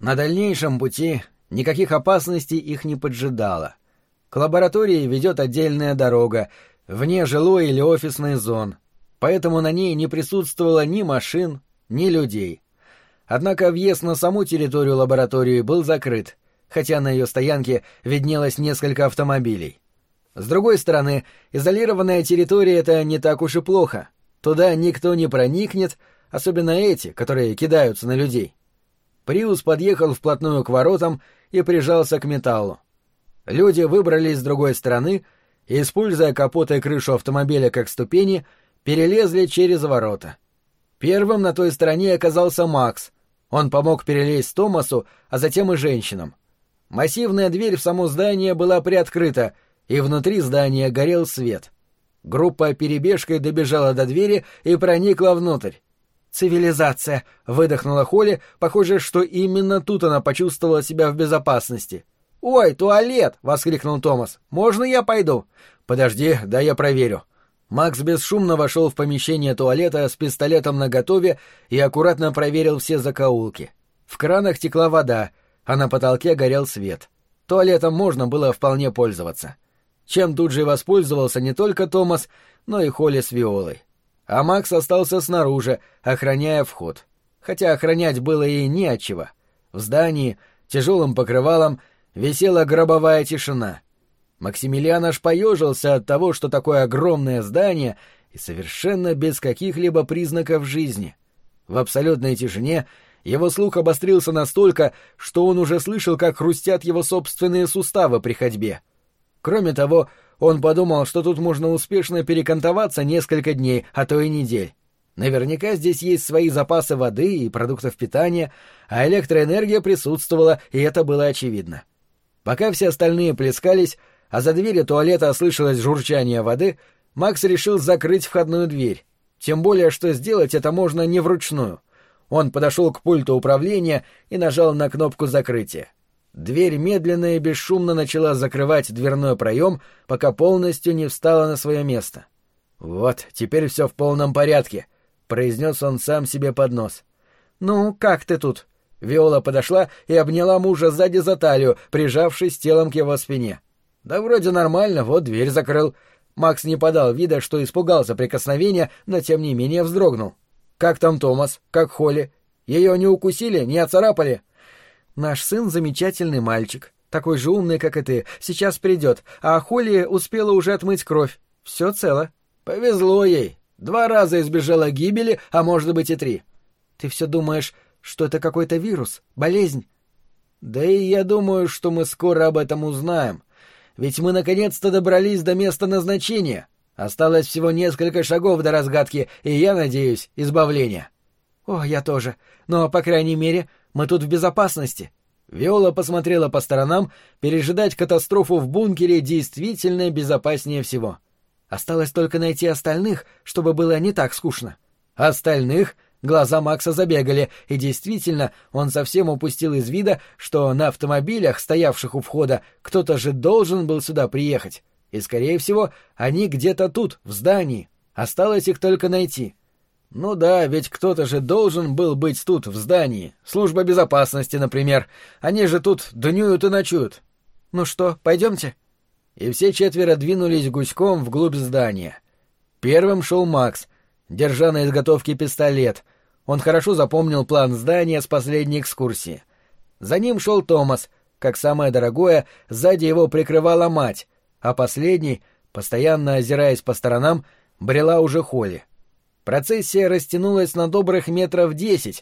На дальнейшем пути никаких опасностей их не поджидало. К лаборатории ведет отдельная дорога, вне жилой или офисной зон, поэтому на ней не присутствовало ни машин, ни людей. Однако въезд на саму территорию лаборатории был закрыт, хотя на ее стоянке виднелось несколько автомобилей. С другой стороны, изолированная территория — это не так уж и плохо. Туда никто не проникнет, особенно эти, которые кидаются на людей. Приус подъехал вплотную к воротам и прижался к металлу. Люди выбрались с другой стороны и, используя капот и крышу автомобиля как ступени, перелезли через ворота. Первым на той стороне оказался Макс. Он помог перелезть Томасу, а затем и женщинам. Массивная дверь в само здание была приоткрыта, и внутри здания горел свет. Группа перебежкой добежала до двери и проникла внутрь. «Цивилизация!» — выдохнула Холли. Похоже, что именно тут она почувствовала себя в безопасности. «Ой, туалет!» — воскликнул Томас. «Можно я пойду?» «Подожди, дай я проверю». Макс бесшумно вошел в помещение туалета с пистолетом наготове и аккуратно проверил все закоулки. В кранах текла вода, а на потолке горел свет. Туалетом можно было вполне пользоваться. Чем тут же и воспользовался не только Томас, но и Холли с Виолой. А Макс остался снаружи, охраняя вход. Хотя охранять было и не отчего. В здании тяжелым покрывалом висела гробовая тишина. Максимилиан аж поежился от того, что такое огромное здание и совершенно без каких-либо признаков жизни. В абсолютной тишине его слух обострился настолько, что он уже слышал, как хрустят его собственные суставы при ходьбе. Кроме того, он подумал, что тут можно успешно перекантоваться несколько дней, а то и недель. Наверняка здесь есть свои запасы воды и продуктов питания, а электроэнергия присутствовала, и это было очевидно. Пока все остальные плескались, а за дверью туалета слышалось журчание воды, Макс решил закрыть входную дверь. Тем более, что сделать это можно не вручную. Он подошел к пульту управления и нажал на кнопку закрытия. Дверь медленно и бесшумно начала закрывать дверной проем, пока полностью не встала на свое место. «Вот, теперь все в полном порядке», — произнес он сам себе под нос. «Ну, как ты тут?» Виола подошла и обняла мужа сзади за талию, прижавшись телом к его спине. «Да вроде нормально, вот дверь закрыл». Макс не подал вида, что испугался прикосновения, но тем не менее вздрогнул. «Как там Томас? Как Холли? Ее не укусили, не оцарапали?» «Наш сын замечательный мальчик, такой же умный, как и ты. Сейчас придет, а Холли успела уже отмыть кровь. Все цело». «Повезло ей. 2 раза избежала гибели, а может быть и 3. «Ты все думаешь, что это какой-то вирус, болезнь?» «Да и я думаю, что мы скоро об этом узнаем. Ведь мы наконец-то добрались до места назначения. Осталось всего несколько шагов до разгадки, и я надеюсь, избавления». «О, я тоже. Но, по крайней мере, мы тут в безопасности». Виола посмотрела по сторонам. Пережидать катастрофу в бункере действительно безопаснее всего. Осталось только найти остальных, чтобы было не так скучно. «Остальных?» Глаза Макса забегали, и действительно, он совсем упустил из вида, что на автомобилях, стоявших у входа, кто-то же должен был сюда приехать. И, скорее всего, они где-то тут, в здании. Осталось их только найти. Ну да, ведь кто-то же должен был быть тут, в здании. Служба безопасности, например. Они же тут днюют и ночуют. Ну что, пойдемте? И все 4 двинулись гуськом вглубь здания. Первым шел Макс, держа на изготовке пистолет. Он хорошо запомнил план здания с последней экскурсии. За ним шел Томас. Как самое дорогое, сзади его прикрывала мать, а последний, постоянно озираясь по сторонам, брела уже Холли. Процессия растянулась на добрых 10 метров,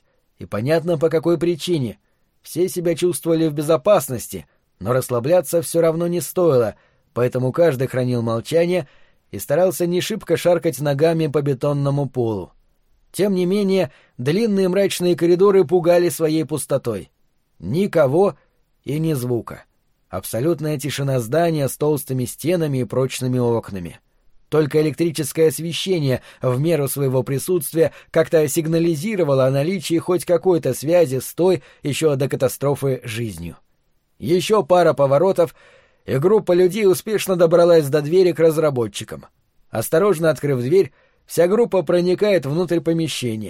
и понятно по какой причине. Все себя чувствовали в безопасности, но расслабляться все равно не стоило, поэтому каждый хранил молчание и старался не шибко шаркать ногами по бетонному полу. Тем не менее, длинные мрачные коридоры пугали своей пустотой. Никого и ни звука. Абсолютная тишина здания с толстыми стенами и прочными окнами. Только электрическое освещение в меру своего присутствия как-то сигнализировало о наличии хоть какой-то связи с той еще до катастрофы жизнью. Еще пара поворотов, и группа людей успешно добралась до двери к разработчикам. Осторожно открыв дверь, вся группа проникает внутрь помещения.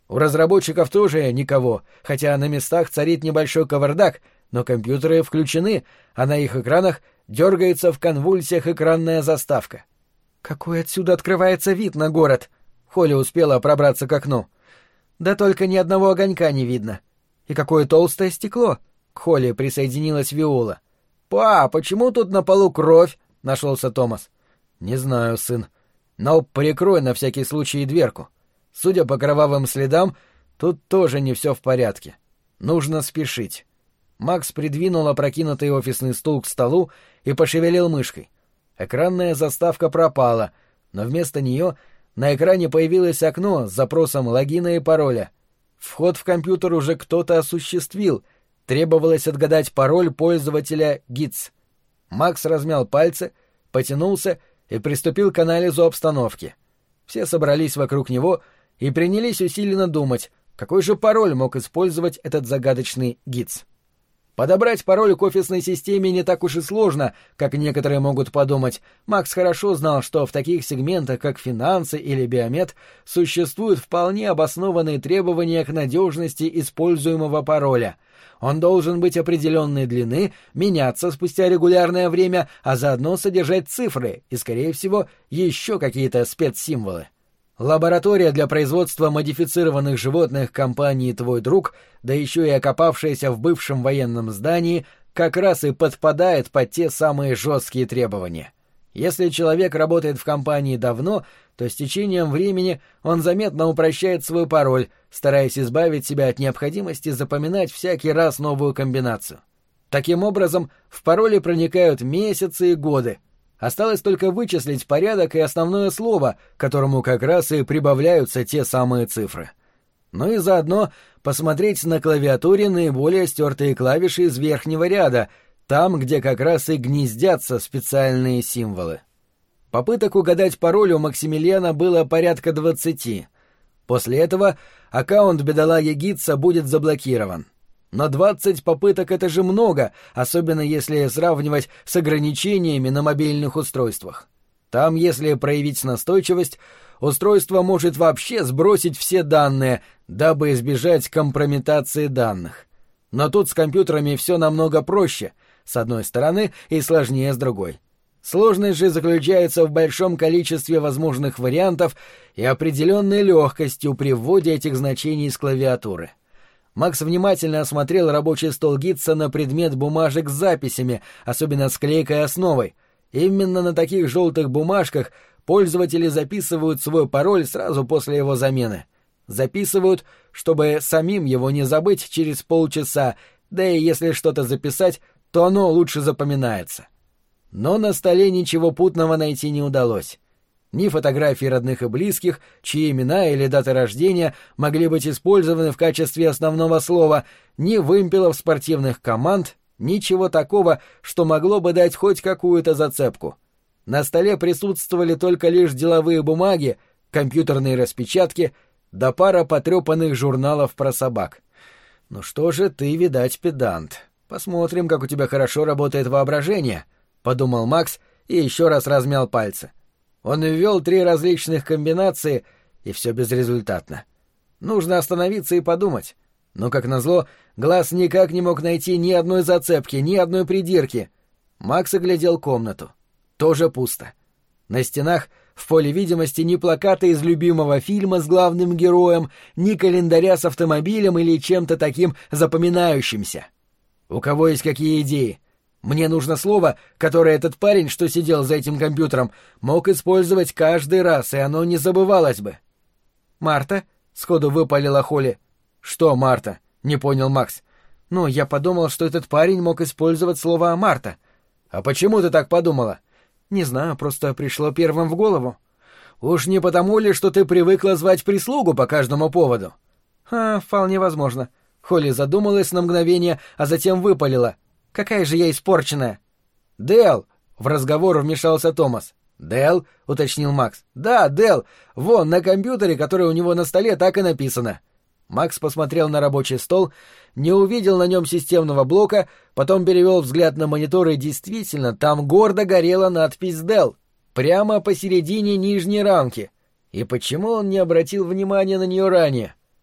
У разработчиков тоже никого, хотя на местах царит небольшой кавардак, но компьютеры включены, а на их экранах дергается в конвульсиях экранная заставка. «Какой отсюда открывается вид на город!» Холли успела пробраться к окну. «Да только ни одного огонька не видно. И какое толстое стекло!» К Холли присоединилась Виола. «Па, почему тут на полу кровь?» — нашелся Томас. «Не знаю, сын. Но прикрой на всякий случай дверку. Судя по кровавым следам, тут тоже не все в порядке. Нужно спешить». Макс придвинул опрокинутый офисный стул к столу и пошевелил мышкой. Экранная заставка пропала, но вместо нее на экране появилось окно с запросом логина и пароля. Вход в компьютер уже кто-то осуществил. Требовалось отгадать пароль пользователя ГИЦ. Макс размял пальцы, потянулся и приступил к анализу обстановки. Все собрались вокруг него и принялись усиленно думать, какой же пароль мог использовать этот загадочный ГИЦ. Подобрать пароль к офисной системе не так уж и сложно, как некоторые могут подумать. Макс хорошо знал, что в таких сегментах, как финансы или биомед, существуют вполне обоснованные требования к надежности используемого пароля. Он должен быть определенной длины, меняться спустя регулярное время, а заодно содержать цифры и, скорее всего, еще какие-то спецсимволы. Лаборатория для производства модифицированных животных компании «Твой друг», да еще и окопавшаяся в бывшем военном здании, как раз и подпадает под те самые жесткие требования. Если человек работает в компании давно, то с течением времени он заметно упрощает свой пароль, стараясь избавить себя от необходимости запоминать всякий раз новую комбинацию. Таким образом, в пароли проникают месяцы и годы. Осталось только вычислить порядок и основное слово, которому как раз и прибавляются те самые цифры. Ну и заодно посмотреть на клавиатуре наиболее стертые клавиши из верхнего ряда, там, где как раз и гнездятся специальные символы. Попыток угадать пароль у Максимилиана было порядка 20. После этого аккаунт бедолаги Гитца будет заблокирован. Но 20 попыток — это же много, особенно если сравнивать с ограничениями на мобильных устройствах. Там, если проявить настойчивость, устройство может вообще сбросить все данные, дабы избежать компрометации данных. Но тут с компьютерами все намного проще, с одной стороны, и сложнее с другой. Сложность же заключается в большом количестве возможных вариантов и определенной легкостью при вводе этих значений с клавиатуры. Макс внимательно осмотрел рабочий стол Гитца на предмет бумажек с записями, особенно с клейкой основой. Именно на таких желтых бумажках пользователи записывают свой пароль сразу после его замены. Записывают, чтобы самим его не забыть через полчаса, да и если что-то записать, то оно лучше запоминается. Но на столе ничего путного найти не удалось. Ни фотографий родных и близких, чьи имена или даты рождения могли быть использованы в качестве основного слова, ни вымпелов спортивных команд, ничего такого, что могло бы дать хоть какую-то зацепку. На столе присутствовали только лишь деловые бумаги, компьютерные распечатки да пара потрепанных журналов про собак. «Ну что же ты, видать, педант. Посмотрим, как у тебя хорошо работает воображение», — подумал Макс и еще раз размял пальцы. Он ввел 3 различных комбинации, и все безрезультатно. Нужно остановиться и подумать. Но, как назло, глаз никак не мог найти ни одной зацепки, ни одной придирки. Макс оглядел комнату. Тоже пусто. На стенах в поле видимости ни плаката из любимого фильма с главным героем, ни календаря с автомобилем или чем-то таким запоминающимся. У кого есть какие идеи? Мне нужно слово, которое этот парень, что сидел за этим компьютером, мог использовать каждый раз, и оно не забывалось бы. «Марта?» — сходу выпалила Холли. «Что Марта?» — не понял Макс. «Ну, я подумал, что этот парень мог использовать слово «Марта». «А почему ты так подумала?» «Не знаю, просто пришло первым в голову». «Уж не потому ли, что ты привыкла звать прислугу по каждому поводу?» «Вполне возможно». Холли задумалась на мгновение, а затем выпалила. «Какая же я испорченная!» «Дэл!» — в разговор вмешался Томас. «Дэл?» — уточнил Макс. «Да, Дэл! Вон, на компьютере, который у него на столе, так и написано». Макс посмотрел на рабочий стол, не увидел на нем системного блока, потом перевел взгляд на монитор, и действительно, там гордо горела надпись «Дэл», прямо посередине нижней рамки. И почему он не обратил внимания на нее ранее?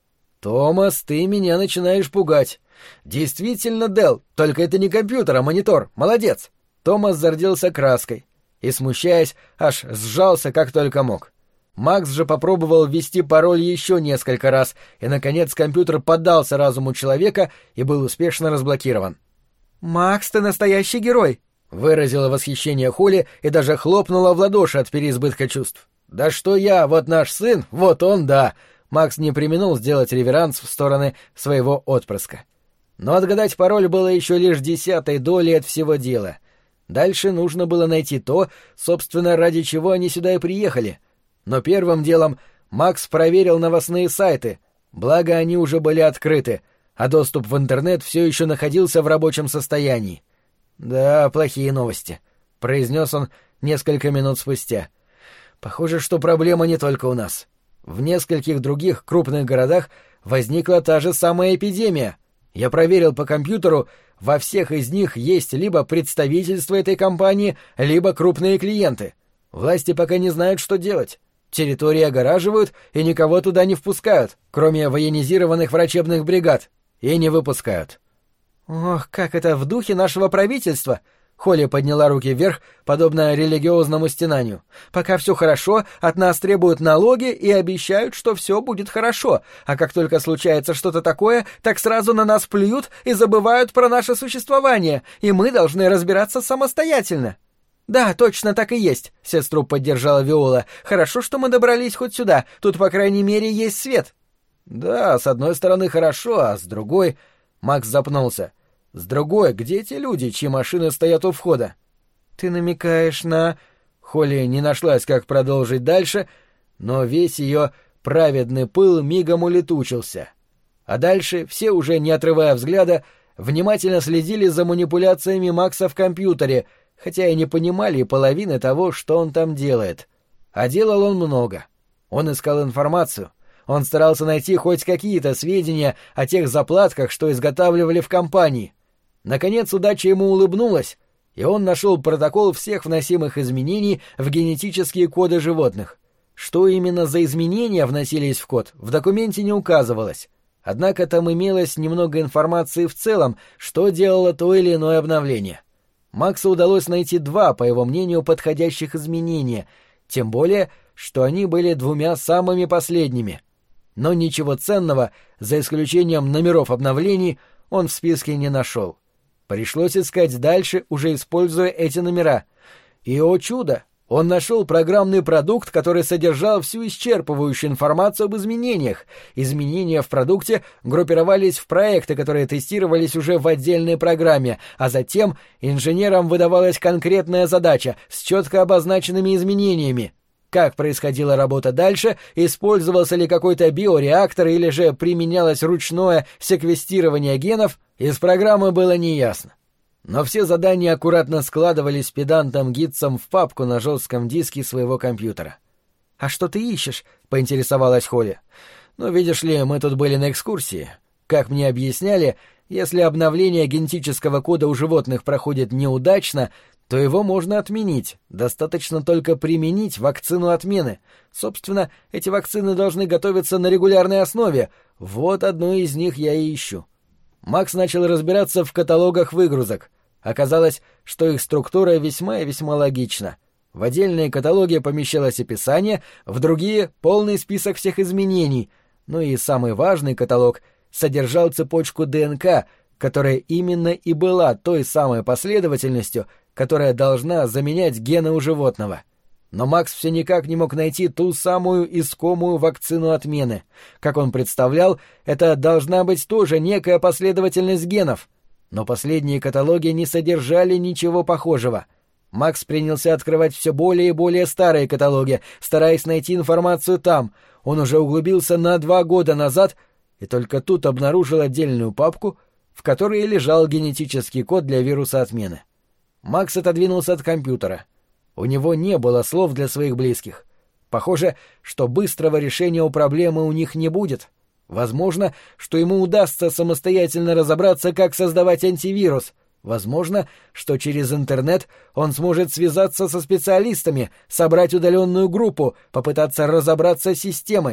«Томас, ты меня начинаешь пугать». «Действительно, Дел, только это не компьютер, а монитор. Молодец!» Томас зарделся краской и, смущаясь, аж сжался как только мог. Макс же попробовал ввести пароль еще несколько раз, и, наконец, компьютер поддался разуму человека и был успешно разблокирован. «Макс, ты настоящий герой!» — выразила восхищение Холли и даже хлопнула в ладоши от переизбытка чувств. «Да что я, вот наш сын, вот он, да!» Макс не преминул сделать реверанс в стороны своего отпрыска. Но отгадать пароль было еще лишь 10-й долей от всего дела. Дальше нужно было найти то, собственно, ради чего они сюда и приехали. Но первым делом Макс проверил новостные сайты, благо они уже были открыты, а доступ в интернет все еще находился в рабочем состоянии. «Да, плохие новости», — произнес он несколько минут спустя. «Похоже, что проблема не только у нас. В нескольких других крупных городах возникла та же самая эпидемия. Я проверил по компьютеру, во всех из них есть либо представительство этой компании, либо крупные клиенты. Власти пока не знают, что делать. Территории огораживают и никого туда не впускают, кроме военизированных врачебных бригад, и не выпускают». «Ох, как это в духе нашего правительства!» Холли подняла руки вверх, подобно религиозному стенанию. «Пока все хорошо, от нас требуют налоги и обещают, что все будет хорошо, а как только случается что-то такое, так сразу на нас плюют и забывают про наше существование, и мы должны разбираться самостоятельно». «Да, точно так и есть», — сестру поддержала Виола. «Хорошо, что мы добрались хоть сюда, тут, по крайней мере, есть свет». «Да, с одной стороны хорошо, а с другой...» Макс запнулся. «С другой, где те люди, чьи машины стоят у входа?» «Ты намекаешь на...» Холли не нашлась, как продолжить дальше, но весь ее праведный пыл мигом улетучился. А дальше все, уже не отрывая взгляда, внимательно следили за манипуляциями Макса в компьютере, хотя и не понимали и половины того, что он там делает. А делал он много. Он искал информацию. Он старался найти хоть какие-то сведения о тех заплатках, что изготавливали в компании. Наконец удача ему улыбнулась, и он нашел протокол всех вносимых изменений в генетические коды животных. Что именно за изменения вносились в код, в документе не указывалось. Однако там имелось немного информации в целом, что делало то или иное обновление. Максу удалось найти 2, по его мнению, подходящих изменения, тем более, что они были 2 самыми последними. Но ничего ценного, за исключением номеров обновлений, он в списке не нашел. Пришлось искать дальше, уже используя эти номера. И, о чудо, он нашел программный продукт, который содержал всю исчерпывающую информацию об изменениях. Изменения в продукте группировались в проекты, которые тестировались уже в отдельной программе, а затем инженерам выдавалась конкретная задача с четко обозначенными изменениями. Как происходила работа дальше, использовался ли какой-то биореактор или же применялось ручное секвестирование генов, из программы было неясно. Но все задания аккуратно складывались педантом-гидцем в папку на жестком диске своего компьютера. «А что ты ищешь?» — поинтересовалась Холли. «Ну, видишь ли, мы тут были на экскурсии. Как мне объясняли, если обновление генетического кода у животных проходит неудачно, то его можно отменить, достаточно только применить вакцину отмены. Собственно, эти вакцины должны готовиться на регулярной основе. Вот одну из них я и ищу». Макс начал разбираться в каталогах выгрузок. Оказалось, что их структура весьма и весьма логична. В отдельные каталоги помещалось описание, в другие — полный список всех изменений. Ну и самый важный каталог содержал цепочку ДНК, которая именно и была той самой последовательностью, которая должна заменять гены у животного. Но Макс все никак не мог найти ту самую искомую вакцину отмены. Как он представлял, это должна быть тоже некая последовательность генов. Но последние каталоги не содержали ничего похожего. Макс принялся открывать все более и более старые каталоги, стараясь найти информацию там. Он уже углубился на 2 года назад и только тут обнаружил отдельную папку, в которой лежал генетический код для вируса отмены. Макс отодвинулся от компьютера. У него не было слов для своих близких. Похоже, что быстрого решения у проблемы у них не будет. Возможно, что ему удастся самостоятельно разобраться, как создавать антивирус. Возможно, что через интернет он сможет связаться со специалистами, собрать удаленную группу, попытаться разобраться с системой.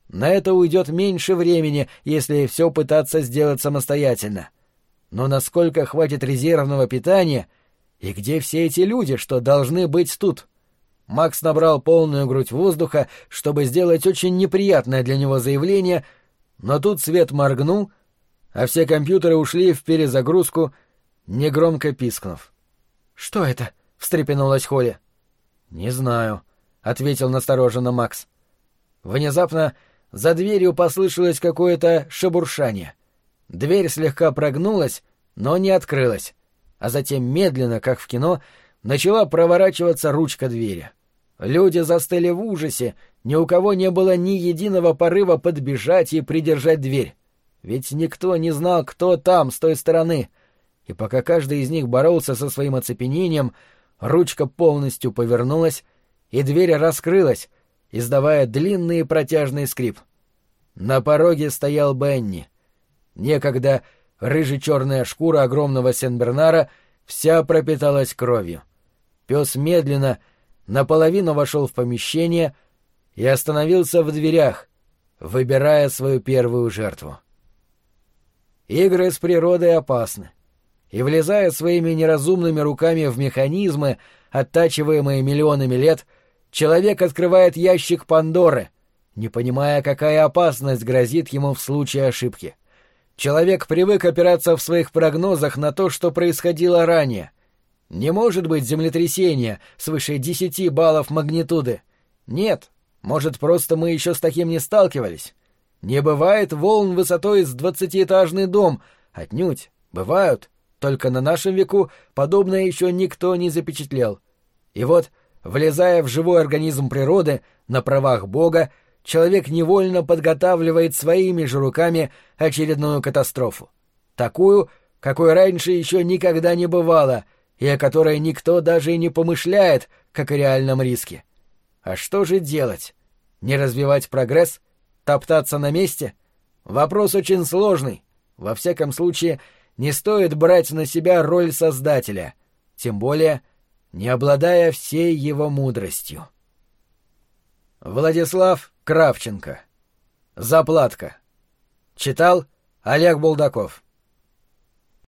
На это уйдет меньше времени, если все пытаться сделать самостоятельно. Но насколько хватит резервного питания, и где все эти люди, что должны быть тут? Макс набрал полную грудь воздуха, чтобы сделать очень неприятное для него заявление, но тут свет моргнул, а все компьютеры ушли в перезагрузку, негромко пискнув. «Что это?» — встрепенулась Холли. «Не знаю», — ответил настороженно Макс. Внезапно за дверью послышалось какое-то шебуршание. Дверь слегка прогнулась, но не открылась, а затем медленно, как в кино, начала проворачиваться ручка двери. Люди застыли в ужасе, ни у кого не было ни единого порыва подбежать и придержать дверь. Ведь никто не знал, кто там, с той стороны. И пока каждый из них боролся со своим оцепенением, ручка полностью повернулась, и дверь раскрылась, издавая длинный и протяжный скрип. На пороге стоял Бенни. Некогда рыже-черная шкура огромного Сен-Бернара вся пропиталась кровью. Пес медленно, наполовину вошел в помещение и остановился в дверях, выбирая свою первую жертву. Игры с природой опасны, и, влезая своими неразумными руками в механизмы, оттачиваемые миллионами лет, человек открывает ящик Пандоры, не понимая, какая опасность грозит ему в случае ошибки. Человек привык опираться в своих прогнозах на то, что происходило ранее. Не может быть землетрясения свыше 10 баллов магнитуды. Нет, может, просто мы еще с таким не сталкивались. Не бывает волн высотой с 20-этажный дом. Отнюдь, бывают. Только на нашем веку подобное еще никто не запечатлел. И вот, влезая в живой организм природы, на правах Бога, человек невольно подготавливает своими же руками очередную катастрофу. Такую, какой раньше еще никогда не бывало, и о которой никто даже и не помышляет, как о реальном риске. А что же делать? Не развивать прогресс? Топтаться на месте? Вопрос очень сложный. Во всяком случае, не стоит брать на себя роль создателя, тем более не обладая всей его мудростью. Владислав Кравченко. Заплатка. Читал Олег Булдаков.